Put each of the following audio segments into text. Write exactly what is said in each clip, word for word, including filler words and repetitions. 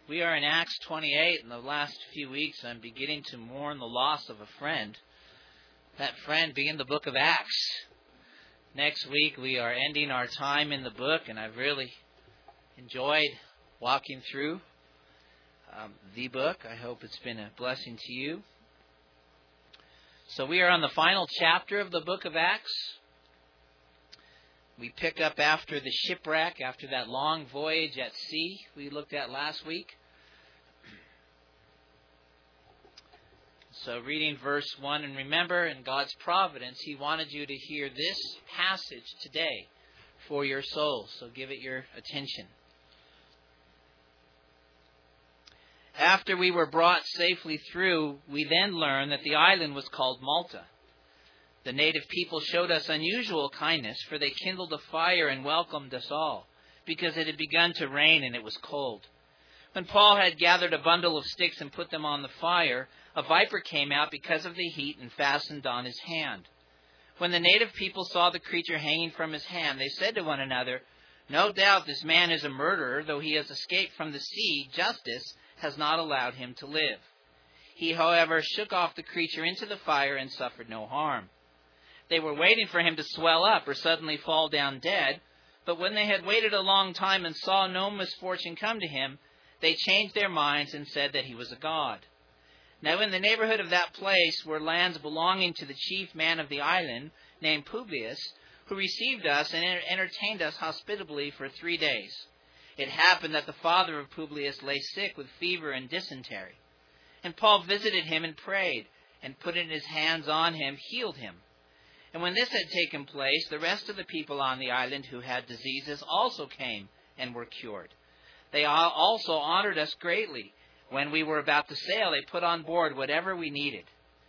We are in Acts twenty-eight. In the last few weeks, I'm beginning to mourn the loss of a friend. That friend being the book of Acts. Next week, we are ending our time in the book, and I've really enjoyed walking through um, the book. I hope it's been a blessing to you. So we are on the final chapter of the book of Acts. We pick up after the shipwreck, after that long voyage at sea we looked at last week. So reading verse one, and remember, in God's providence, He wanted you to hear this passage today for your soul. So give it your attention. After we were brought safely through, we then learned that the island was called Malta. The native people showed us unusual kindness, for they kindled a fire and welcomed us all, because it had begun to rain and it was cold. When Paul had gathered a bundle of sticks and put them on the fire, a viper came out because of the heat and fastened on his hand. When the native people saw the creature hanging from his hand, they said to one another, "No doubt this man is a murderer, though he has escaped from the sea, justice has not allowed him to live." He, however, shook off the creature into the fire and suffered no harm. They were waiting for him to swell up or suddenly fall down dead, but when they had waited a long time and saw no misfortune come to him, they changed their minds and said that he was a god. Now in the neighborhood of that place were lands belonging to the chief man of the island, named Publius, who received us and entertained us hospitably for three days. It happened that the father of Publius lay sick with fever and dysentery. And Paul visited him and prayed, and putting his hands on him, healed him. And when this had taken place, the rest of the people on the island who had diseases also came and were cured. They also honored us greatly. When we were about to sail, they put on board whatever we needed.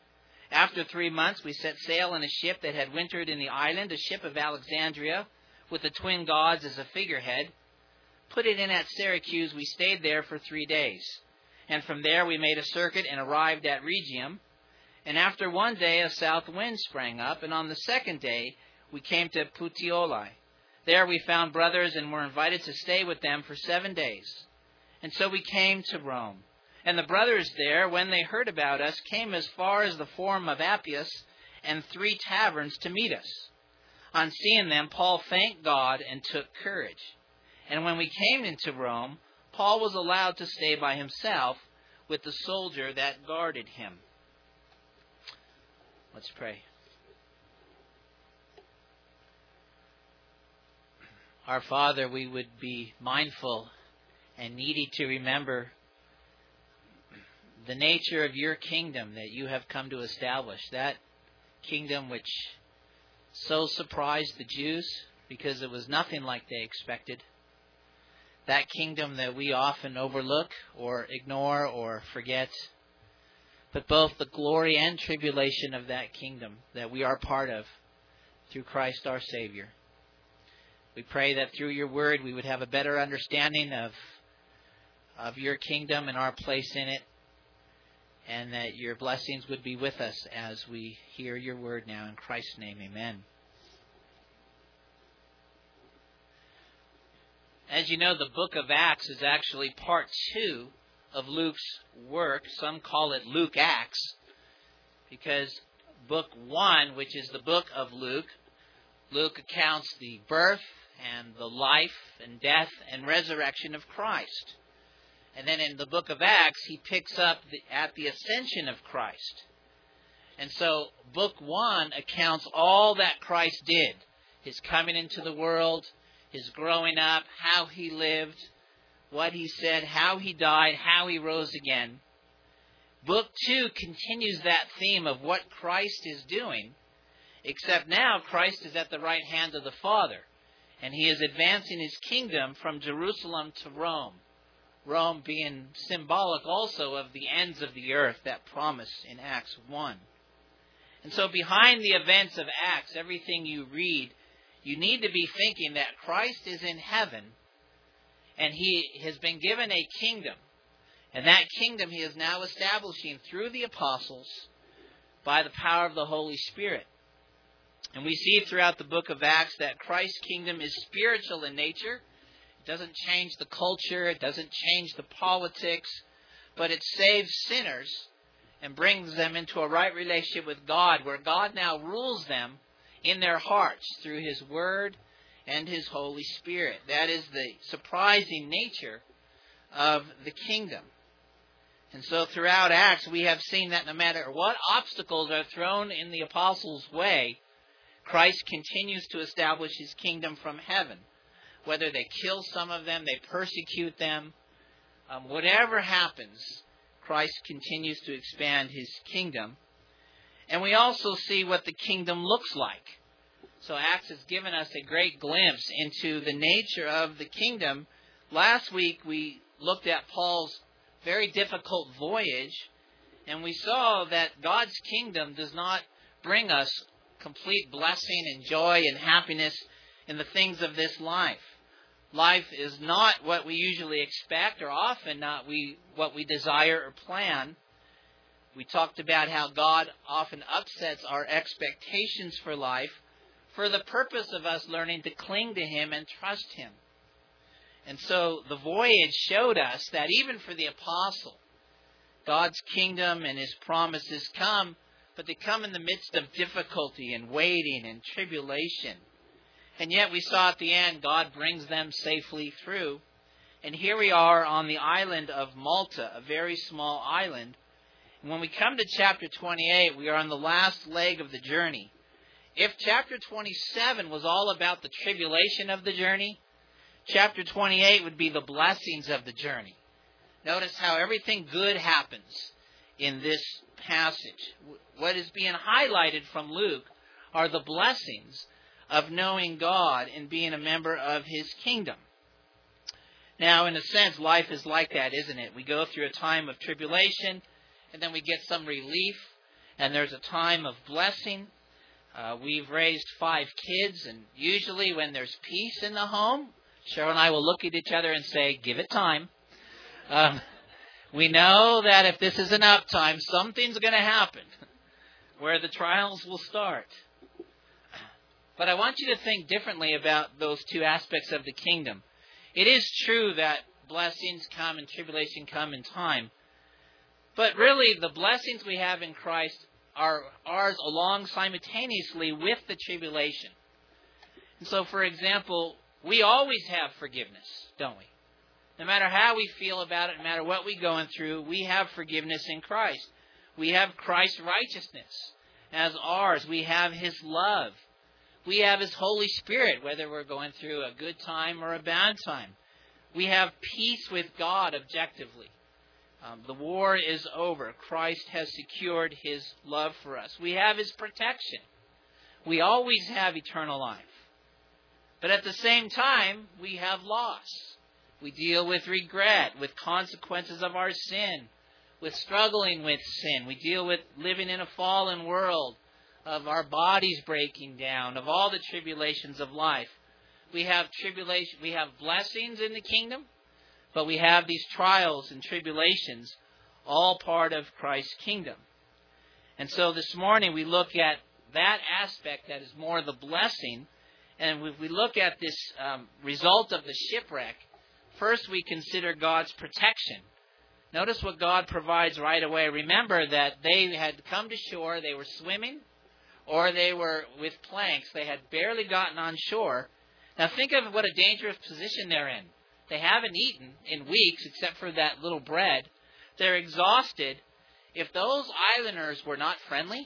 After three months, we set sail in a ship that had wintered in the island, a ship of Alexandria, with the twin gods as a figurehead. Putting in at Syracuse, we stayed there for three days. And from there we made a circuit and arrived at Rhegium. And after one day, a south wind sprang up, and on the second day, we came to Puteoli. There we found brothers and were invited to stay with them for seven days. And so we came to Rome. And the brothers there, when they heard about us, came as far as the Forum of Appius and three taverns to meet us. On seeing them, Paul thanked God and took courage. And when we came into Rome, Paul was allowed to stay by himself with the soldier that guarded him. Let's pray. Our Father, we would be mindful and needy to remember the nature of your kingdom that you have come to establish. That kingdom which so surprised the Jews because it was nothing like they expected. That kingdom that we often overlook or ignore or forget. But both the glory and tribulation of that kingdom that we are part of through Christ our Savior. We pray that through your word we would have a better understanding of, of your kingdom and our place in it, and that your blessings would be with us as we hear your word now. In Christ's name, amen. As you know, the book of Acts is actually part two of Luke's work. Some call it Luke Acts, because book one, which is the book of Luke, Luke accounts the birth and the life and death and resurrection of Christ. And then in the book of Acts, he picks up the, at the ascension of Christ. And so book one accounts all that Christ did. His coming into the world, his growing up, how he lived, what he said, how he died, how he rose again. Book two continues that theme of what Christ is doing, except now Christ is at the right hand of the Father, and he is advancing his kingdom from Jerusalem to Rome. Rome being symbolic also of the ends of the earth, that promise in Acts one. And so behind the events of Acts, everything you read, you need to be thinking that Christ is in heaven, and he has been given a kingdom. And that kingdom he is now establishing through the apostles by the power of the Holy Spirit. And we see throughout the book of Acts that Christ's kingdom is spiritual in nature. It doesn't change the culture. It doesn't change the politics. But it saves sinners and brings them into a right relationship with God, where God now rules them in their hearts through His Word and His Holy Spirit. That is the surprising nature of the kingdom. And so throughout Acts, we have seen that no matter what obstacles are thrown in the apostles' way, Christ continues to establish His kingdom from heaven. Whether they kill some of them, they persecute them, um, whatever happens, Christ continues to expand His kingdom. And we also see what the kingdom looks like. So Acts has given us a great glimpse into the nature of the kingdom. Last week we looked at Paul's very difficult voyage, and we saw that God's kingdom does not bring us complete blessing and joy and happiness in the things of this life. Life is not what we usually expect, or often not we what we desire or plan. We talked about how God often upsets our expectations for life for the purpose of us learning to cling to Him and trust Him. And so the voyage showed us that even for the apostle, God's kingdom and His promises come, but they come in the midst of difficulty and waiting and tribulation. And yet we saw at the end, God brings them safely through. And here we are on the island of Malta, a very small island. And when we come to chapter twenty-eight, we are on the last leg of the journey. If chapter twenty-seven was all about the tribulation of the journey, chapter twenty-eight would be the blessings of the journey. Notice how everything good happens in this passage. What is being highlighted from Luke are the blessings of knowing God and being a member of His kingdom. Now, in a sense, life is like that, isn't it? We go through a time of tribulation, and then we get some relief, and there's a time of blessing. Uh, we've raised five kids, and usually when there's peace in the home, Cheryl and I will look at each other and say, give it time. Um, we know that if this is an uptime, something's going to happen where the trials will start. But I want you to think differently about those two aspects of the kingdom. It is true that blessings come and tribulation come in time. But really, the blessings we have in Christ are ours along simultaneously with the tribulation. And so, for example, we always have forgiveness, don't we? No matter how we feel about it, no matter what we're going through, we have forgiveness in Christ. We have Christ's righteousness as ours. We have His love. We have His Holy Spirit, whether we're going through a good time or a bad time. We have peace with God objectively. Um, the war is over. Christ has secured His love for us. We have His protection. We always have eternal life. But at the same time, we have loss. We deal with regret, with consequences of our sin, with struggling with sin. We deal with living in a fallen world, of our bodies breaking down, of all the tribulations of life. We have tribulation, we have blessings in the kingdom, but we have these trials and tribulations, all part of Christ's kingdom. And so this morning we look at that aspect that is more the blessing, and if we look at this um, result of the shipwreck, first we consider God's protection. Notice what God provides right away. Remember that they had come to shore, they were swimming, or they were with planks. They had barely gotten on shore. Now think of what a dangerous position they're in. They haven't eaten in weeks except for that little bread. They're exhausted. If those islanders were not friendly,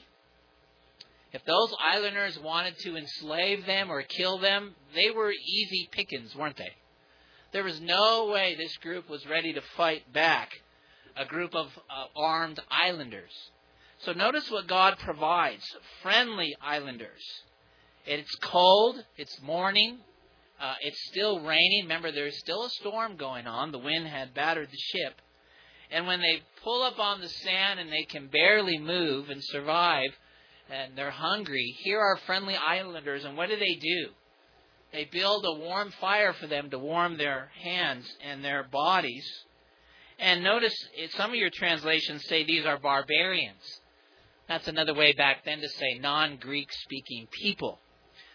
if those islanders wanted to enslave them or kill them, they were easy pickings, weren't they? There was no way this group was ready to fight back a group of uh, armed islanders. So notice what God provides. Friendly islanders. It's cold. It's morning. Uh, it's still raining. Remember, there's still a storm going on. The wind had battered the ship. And when they pull up on the sand and they can barely move and survive, and they're hungry, here are friendly islanders. And what do they do? They build a warm fire for them to warm their hands and their bodies. And notice, some of your translations say these are barbarians. That's another way back then to say non-Greek speaking people.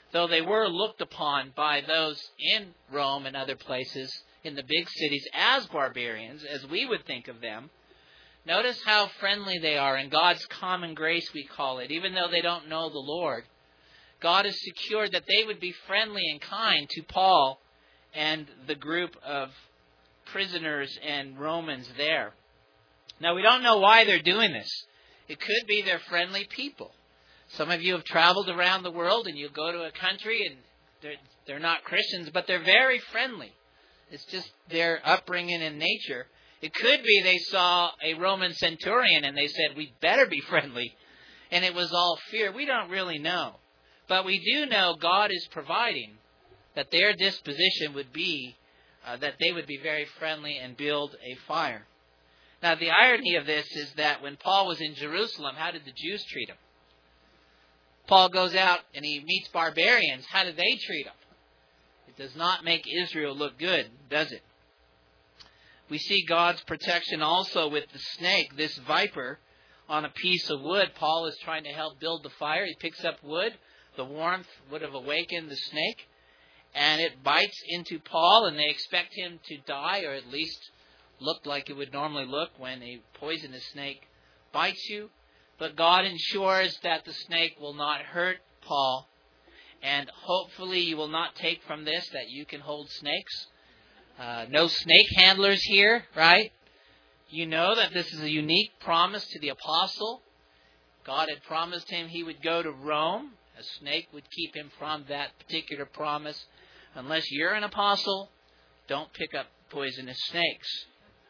though they were looked upon by those in Rome and other places in the big cities as barbarians, as we would think of them, notice how friendly they are in God's common grace, we call it. Even though they don't know the Lord, God has secured that they would be friendly and kind to Paul and the group of prisoners and Romans there. Now, we don't know why they're doing this. It could be they're friendly people. Some of you have traveled around the world and you go to a country and they're, they're not Christians, but they're very friendly. It's just their upbringing and nature. It could be they saw a Roman centurion and they said, we better be friendly. And it was all fear. We don't really know. But we do know God is providing that their disposition would be uh, that they would be very friendly and build a fire. Now, the irony of this is that when Paul was in Jerusalem, how did the Jews treat him? Paul goes out and he meets barbarians. How did they treat him? It does not make Israel look good, does it? We see God's protection also with the snake, this viper, on a piece of wood. Paul is trying to help build the fire. He picks up wood. The warmth would have awakened the snake, and it bites into Paul, and they expect him to die, or at least look like it would normally look when a poisonous snake bites you. But God ensures that the snake will not hurt Paul, and hopefully you will not take from this that you can hold snakes. Uh, no snake handlers here, right? You know that this is a unique promise to the apostle. God had promised him he would go to Rome. A snake would keep him from that particular promise. Unless you're an apostle, don't pick up poisonous snakes.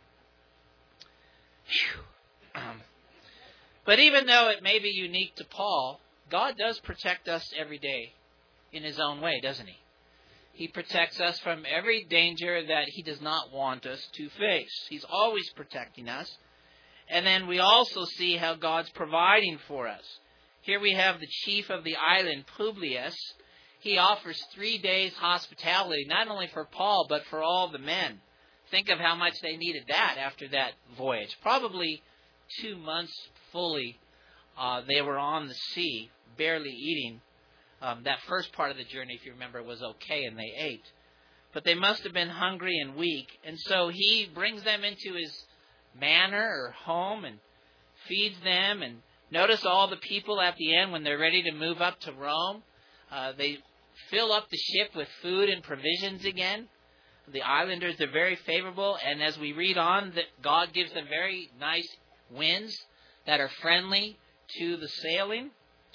Um, but even though it may be unique to Paul, God does protect us every day in his own way, doesn't he? He protects us from every danger that he does not want us to face. He's always protecting us. And then we also see how God's providing for us. Here we have the chief of the island, Publius. He offers three days hospitality, not only for Paul, but for all the men. Think of how much they needed that after that voyage. Probably two months fully uh, they were on the sea, barely eating. Um, that first part of the journey, if you remember, was okay, and they ate. But they must have been hungry and weak. And so he brings them into his manor or home and feeds them. And notice all the people at the end, when they're ready to move up to Rome, uh, they fill up the ship with food and provisions again. The islanders are very favorable. And as we read on, that God gives them very nice winds that are friendly to the sailing.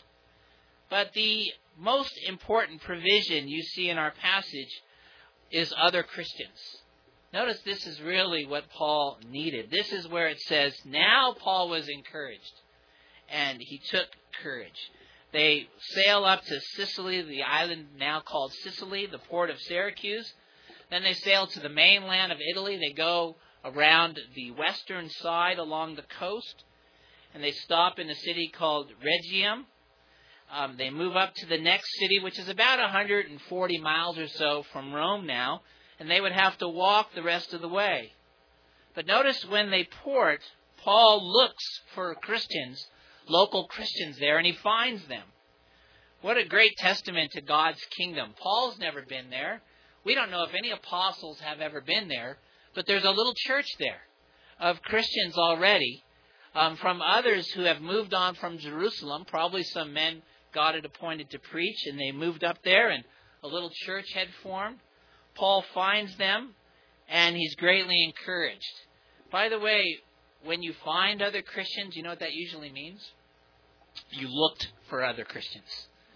But the most important provision you see in our passage is other Christians. Notice this is really what Paul needed. This is where it says, now Paul was encouraged, and he took courage. They sail up to Sicily, the island now called Sicily, the port of Syracuse. Then they sail to the mainland of Italy. They go around the western side along the coast, and they stop in a city called Rhegium. Um, they move up to the next city, which is about one hundred forty miles or so from Rome now, and they would have to walk the rest of the way. But notice when they port, Paul looks for Christians, local Christians there, and he finds them. What a great testament to God's kingdom. Paul's never been there. We don't know if any apostles have ever been there, but there's a little church there of Christians already, um, from others who have moved on from Jerusalem, probably some men God had appointed to preach, and they moved up there, and a little church had formed. Paul finds them, and he's greatly encouraged. By the way, when you find other Christians, you know what that usually means? You looked for other Christians.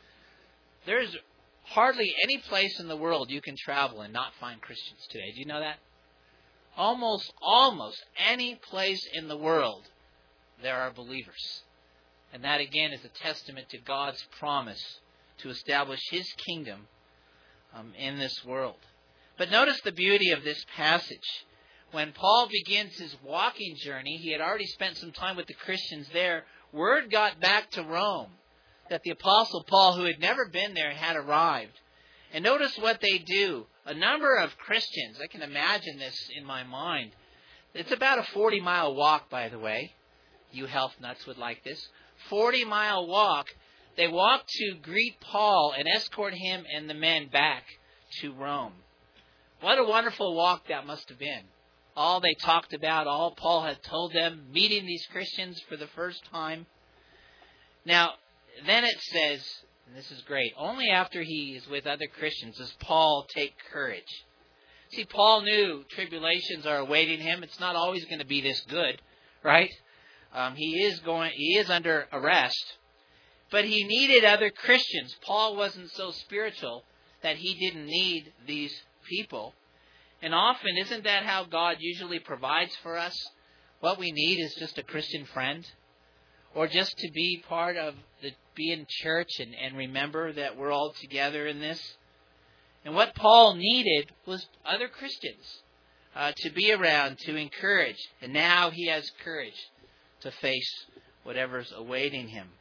There's hardly any place in the world you can travel and not find Christians today. Do you know that? Almost, almost any place in the world, there are believers. And that, again, is a testament to God's promise to establish his kingdom um, in this world. But notice the beauty of this passage. When Paul begins his walking journey, he had already spent some time with the Christians there. Word got back to Rome that the Apostle Paul, who had never been there, had arrived. And notice what they do. A number of Christians, I can imagine this in my mind. It's about a forty-mile walk, by the way. You health nuts would like this. forty-mile walk. they walked to greet Paul and escort him and the men back to Rome. What a wonderful walk that must have been. All they talked about, all Paul had told them, meeting these Christians for the first time. Now, then it says, and this is great, only after he is with other Christians does Paul take courage. See, Paul knew tribulations are awaiting him. It's not always going to be this good, right? Um, he is going, he is under arrest. But he needed other Christians. Paul wasn't so spiritual that he didn't need these people. And often, isn't that how God usually provides for us? What we need is just a Christian friend, or just to be part of the, be in church and, and remember that we're all together in this. And what Paul needed was other Christians uh, to be around, to encourage. And now he has courage to face whatever's awaiting him.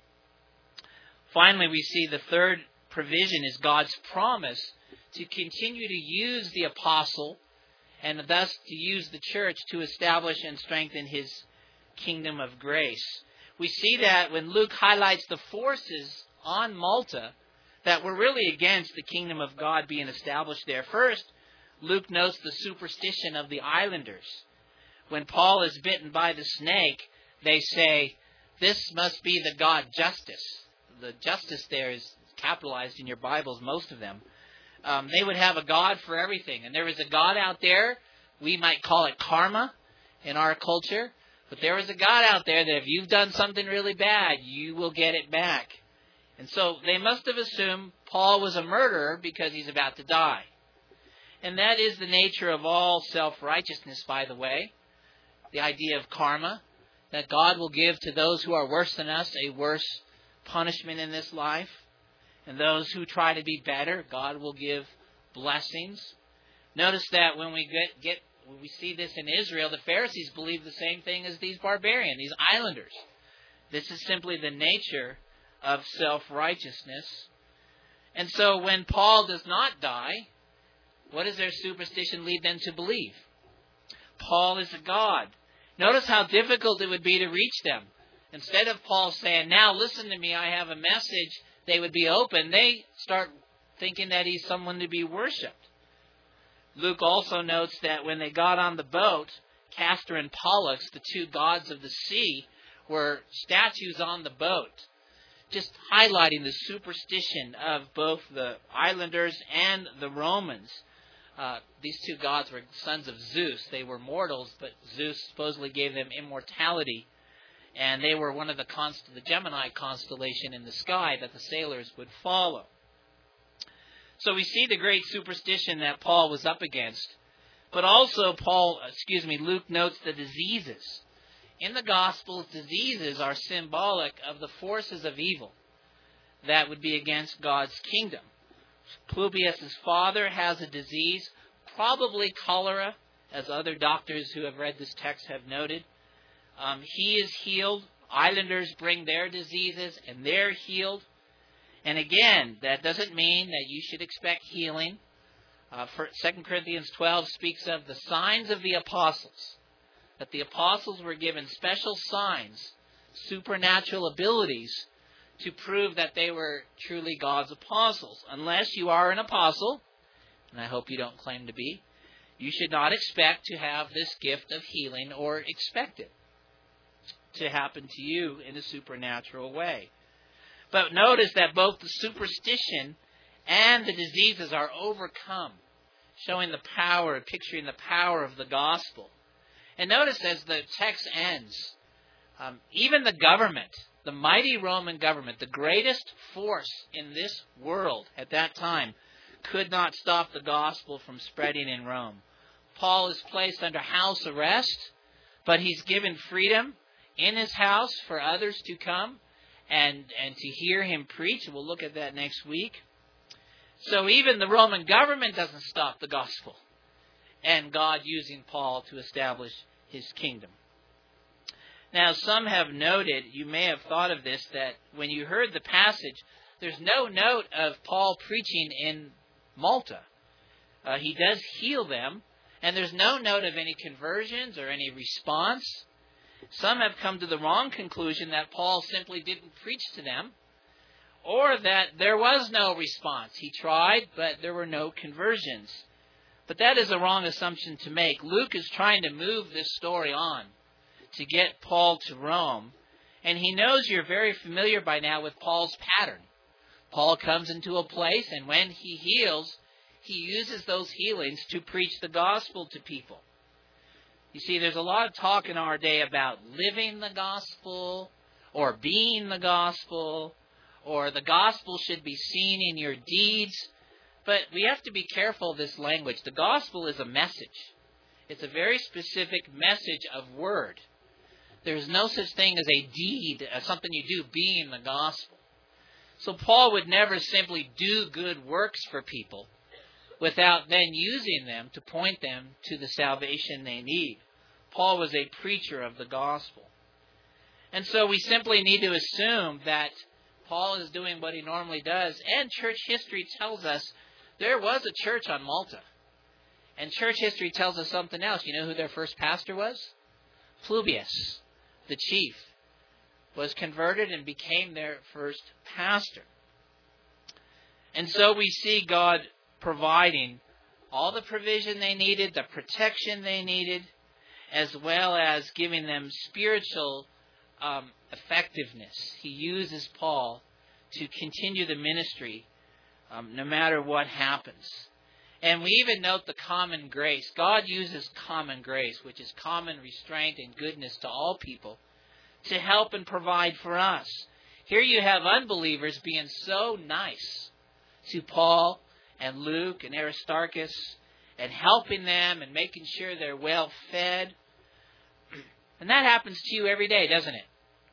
Finally, we see the third provision is God's promise to continue to use the apostle and thus to use the church to establish and strengthen his kingdom of grace. We see that when Luke highlights the forces on Malta that were really against the kingdom of God being established there. First, Luke notes the superstition of the islanders. When Paul is bitten by the snake, they say, this must be the god Justice. The justice there is capitalized in your Bibles, most of them. Um, they would have a god for everything. And there is a god out there, we might call it karma in our culture. But there is a God out there that if you've done something really bad, you will get it back. And so they must have assumed Paul was a murderer because he's about to die. And that is the nature of all self-righteousness, by the way. The idea of karma, that God will give to those who are worse than us a worse punishment in this life. And those who try to be better, God will give blessings. Notice that when we get, get when we see this in Israel, the Pharisees believe the same thing as these barbarians, these islanders. This is simply the nature of self-righteousness. And so when Paul does not die, what does their superstition lead them to believe? Paul is a god. Notice how difficult it would be to reach them. Instead of Paul saying, now listen to me, I have a message, they would be open. They start thinking that he's someone to be worshipped. Luke also notes that when they got on the boat, Castor and Pollux, the two gods of the sea, were statues on the boat, just highlighting the superstition of both the islanders and the Romans. Uh, these two gods were sons of Zeus. They were mortals, but Zeus supposedly gave them immortality. And they were one of the const- the Gemini constellation in the sky that the sailors would follow. So we see the great superstition that Paul was up against. But also Paul, excuse me, Luke notes the diseases. In the Gospels, diseases are symbolic of the forces of evil that would be against God's kingdom. Publius' father has a disease, probably cholera, as other doctors who have read this text have noted. Um, he is healed. Islanders bring their diseases, and they're healed. And again, that doesn't mean that you should expect healing. Uh, for Second Corinthians twelve speaks of the signs of the apostles, that the apostles were given special signs, supernatural abilities, to prove that they were truly God's apostles. Unless you are an apostle, and I hope you don't claim to be, you should not expect to have this gift of healing or expect it to happen to you in a supernatural way. But notice that both the superstition and the diseases are overcome, showing the power, picturing the power of the gospel. And notice as the text ends, um, even the government, the mighty Roman government, the greatest force in this world at that time, could not stop the gospel from spreading in Rome. Paul is placed under house arrest, but he's given freedom in his house for others to come and, and to hear him preach. We'll look at that next week. So even the Roman government doesn't stop the gospel, and God using Paul to establish his kingdom. Now, some have noted, you may have thought of this, that when you heard the passage, there's no note of Paul preaching in Malta. Uh, he does heal them, and there's no note of any conversions or any response. Some have come to the wrong conclusion that Paul simply didn't preach to them, or that there was no response. He tried, but there were no conversions. But that is a wrong assumption to make. Luke is trying to move this story on to get Paul to Rome. And he knows you're very familiar by now with Paul's pattern. Paul comes into a place, and when he heals, he uses those healings to preach the gospel to people. You see, there's a lot of talk in our day about living the gospel, or being the gospel, or the gospel should be seen in your deeds. But we have to be careful of this language. The gospel is a message. It's a very specific message of word. There's no such thing as a deed, as something you do being the gospel. So Paul would never simply do good works for people without then using them to point them to the salvation they need. Paul was a preacher of the gospel. And so we simply need to assume that Paul is doing what he normally does. And church history tells us there was a church on Malta. And church history tells us something else. You know who their first pastor was? Publius, the chief, was converted and became their first pastor. And so we see God providing all the provision they needed, the protection they needed, as well as giving them spiritual um, effectiveness. He uses Paul to continue the ministry um, no matter what happens. And we even note the common grace. God uses common grace, which is common restraint and goodness to all people, to help and provide for us. Here you have unbelievers being so nice to Paul and Luke and Aristarchus and helping them and making sure they're well fed. And that happens to you every day, doesn't it?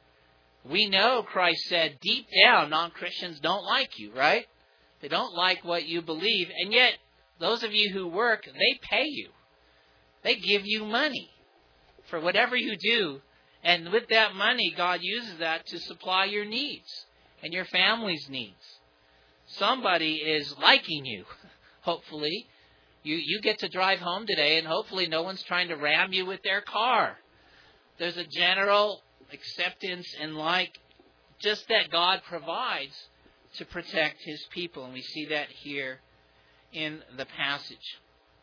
We know Christ said deep down non-Christians don't like you, right? They don't like what you believe. And yet, those of you who work, they pay you. They give you money for whatever you do. And with that money, God uses that to supply your needs and your family's needs. Somebody is liking you, hopefully. You, you get to drive home today, and hopefully no one's trying to ram you with their car. There's a general acceptance and like just that God provides to protect His people. And we see that here in the passage.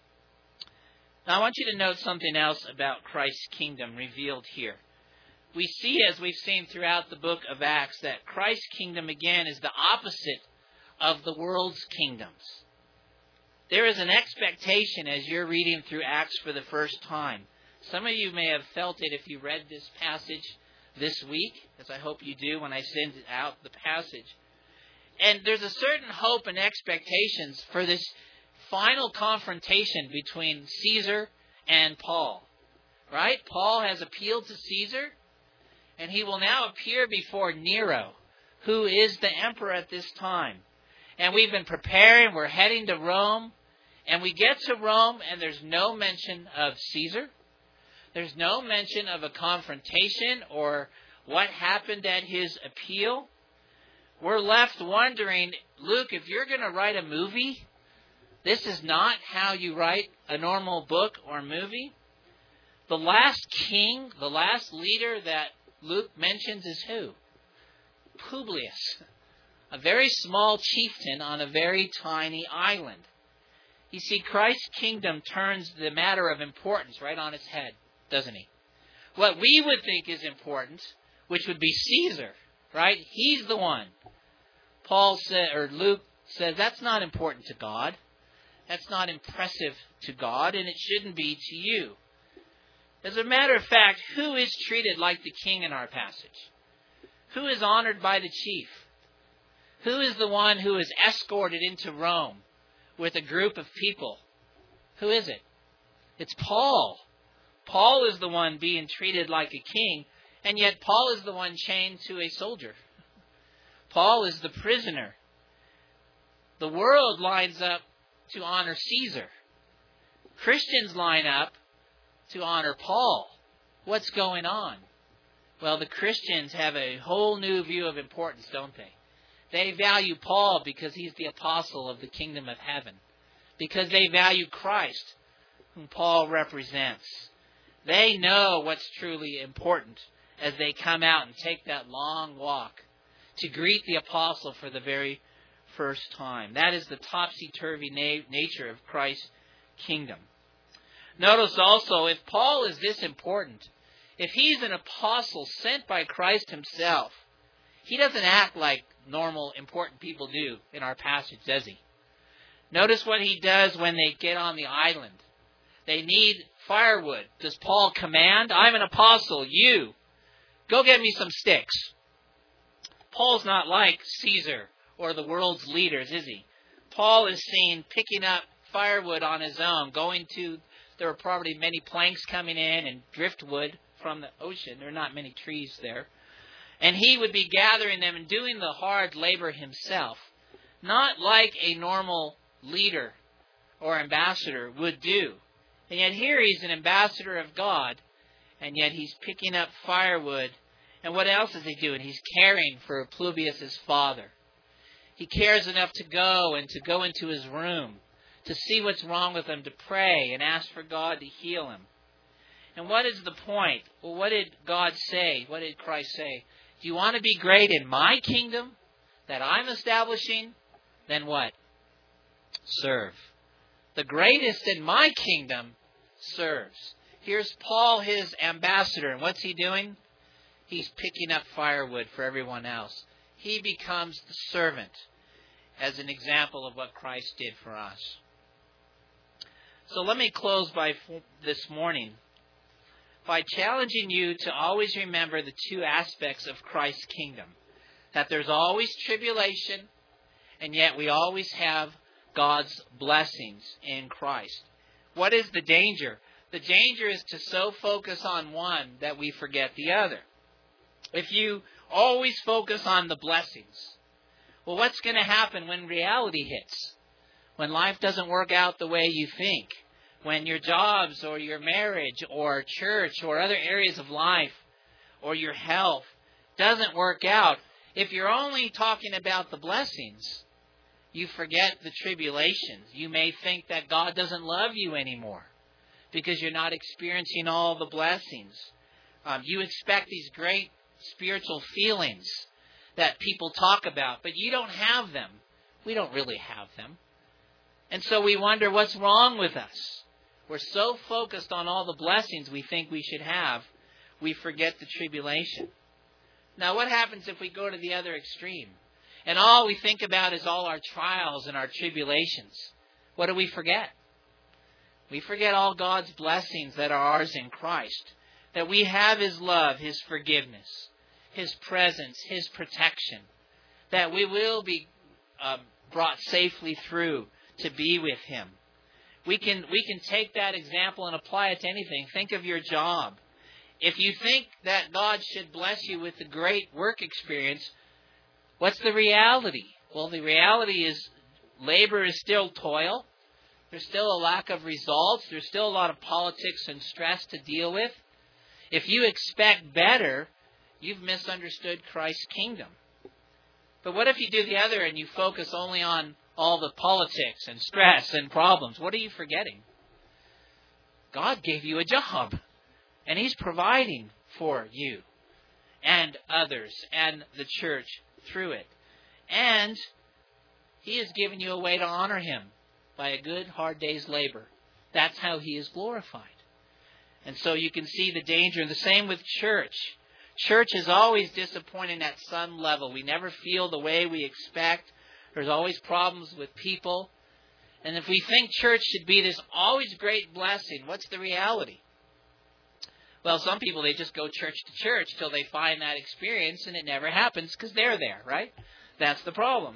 Now I want you to note something else about Christ's kingdom revealed here. We see, as we've seen throughout the book of Acts, that Christ's kingdom again is the opposite of the world's kingdoms. There is an expectation as you're reading through Acts for the first time. Some of you may have felt it if you read this passage this week, as I hope you do when I send out the passage. And there's a certain hope and expectations for this final confrontation between Caesar and Paul. Right? Paul has appealed to Caesar, and he will now appear before Nero, who is the emperor at this time. And we've been preparing, we're heading to Rome, and we get to Rome, and there's no mention of Caesar. There's no mention of a confrontation or what happened at his appeal. We're left wondering, Luke, if you're going to write a movie, this is not how you write a normal book or movie. The last king, the last leader that Luke mentions is who? Publius, a very small chieftain on a very tiny island. You see, Christ's kingdom turns the matter of importance right on its head, doesn't he? What we would think is important, which would be Caesar, right? He's the one. Paul said, or Luke says, that's not important to God. That's not impressive to God, and it shouldn't be to you. As a matter of fact, who is treated like the king in our passage? Who is honored by the chief? Who is the one who is escorted into Rome with a group of people? Who is it? It's Paul. Paul is the one being treated like a king, and yet Paul is the one chained to a soldier. Paul is the prisoner. The world lines up to honor Caesar. Christians line up to honor Paul. What's going on? Well, the Christians have a whole new view of importance, don't they? They value Paul because he's the apostle of the kingdom of heaven. Because they value Christ, whom Paul represents. They know what's truly important as they come out and take that long walk to greet the apostle for the very first time. That is the topsy-turvy na- nature of Christ's kingdom. Notice also, if Paul is this important, if he's an apostle sent by Christ himself, he doesn't act like normal, important people do in our passage, does he? Notice what he does when they get on the island. They need firewood. Does Paul command, I'm an apostle, you, go get me some sticks? Paul's not like Caesar or the world's leaders, is he? Paul is seen picking up firewood on his own, going to, there are probably many planks coming in and driftwood from the ocean. There are not many trees there. And he would be gathering them and doing the hard labor himself, not like a normal leader or ambassador would do. And yet here he's an ambassador of God, and yet he's picking up firewood. And what else is he doing? He's caring for Publius' father. He cares enough to go and to go into his room, to see what's wrong with him, to pray and ask for God to heal him. And what is the point? Well, what did God say? What did Christ say? Do you want to be great in my kingdom that I'm establishing? Then what? Serve. The greatest in my kingdom serves. Here's Paul, his ambassador, and what's he doing? He's picking up firewood for everyone else. He becomes the servant as an example of what Christ did for us. So let me close by this morning by challenging you to always remember the two aspects of Christ's kingdom. That there's always tribulation, and yet we always have God's blessings in Christ. What is the danger? The danger is to so focus on one that we forget the other. If you always focus on the blessings, well, what's going to happen when reality hits? When life doesn't work out the way you think? When your jobs or your marriage or church or other areas of life or your health doesn't work out, if you're only talking about the blessings, you forget the tribulations. You may think that God doesn't love you anymore because you're not experiencing all the blessings. Um, you expect these great spiritual feelings that people talk about, but you don't have them. We don't really have them. And so we wonder what's wrong with us. We're so focused on all the blessings we think we should have, we forget the tribulation. Now, what happens if we go to the other extreme? And all we think about is all our trials and our tribulations. What do we forget? We forget all God's blessings that are ours in Christ. That we have His love, His forgiveness, His presence, His protection. That we will be um, brought safely through to be with Him. We can, we can take that example and apply it to anything. Think of your job. If you think that God should bless you with a great work experience, what's the reality? Well, the reality is labor is still toil. There's still a lack of results. There's still a lot of politics and stress to deal with. If you expect better, you've misunderstood Christ's kingdom. But what if you do the other and you focus only on all the politics and stress and problems? What are you forgetting? God gave you a job, and He's providing for you and others and the church through it. And He has given you a way to honor Him by a good, hard day's labor. That's how He is glorified. And so you can see the danger. The same with church. Church is always disappointing at some level. We never feel the way we expect. There's always problems with people. And if we think church should be this always great blessing, what's the reality? Well, some people, they just go church to church till they find that experience, and it never happens because they're there, right? That's the problem.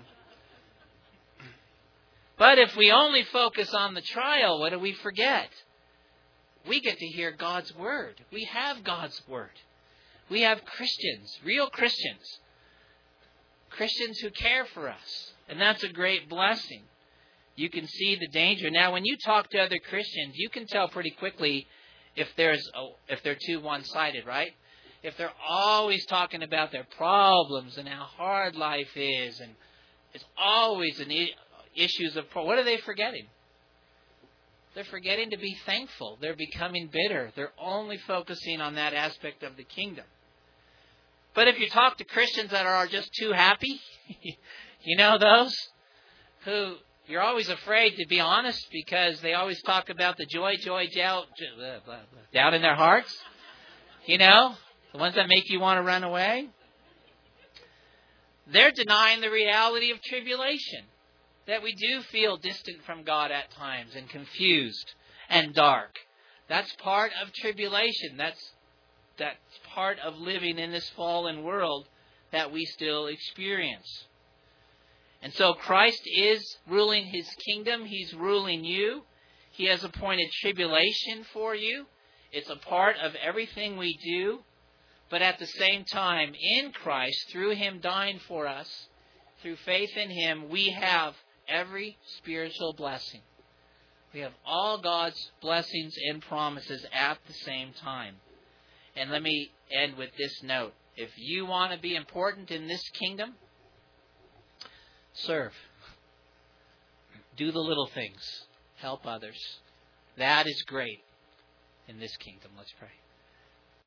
But if we only focus on the trial, what do we forget? We get to hear God's Word. We have God's Word. We have Christians, real Christians. Christians who care for us. And that's a great blessing. You can see the danger. Now, when you talk to other Christians, you can tell pretty quickly if there's a, if they're too one-sided, right? If they're always talking about their problems and how hard life is, and it's always an I- issues of what are they forgetting? They're forgetting to be thankful. They're becoming bitter. They're only focusing on that aspect of the kingdom. But if you talk to Christians that are just too happy, you know those who you're always afraid to be honest because they always talk about the joy, joy, doubt, blah, blah, blah, doubt in their hearts. You know, the ones that make you want to run away. They're denying the reality of tribulation. That we do feel distant from God at times and confused and dark. That's part of tribulation. That's that's part of living in this fallen world that we still experience. And so Christ is ruling His kingdom. He's ruling you. He has appointed tribulation for you. It's a part of everything we do. But at the same time, in Christ, through Him dying for us, through faith in Him, we have every spiritual blessing. We have all God's blessings and promises at the same time. And let me end with this note. If you want to be important in this kingdom, serve. Do the little things. Help others. That is great in this kingdom. Let's pray.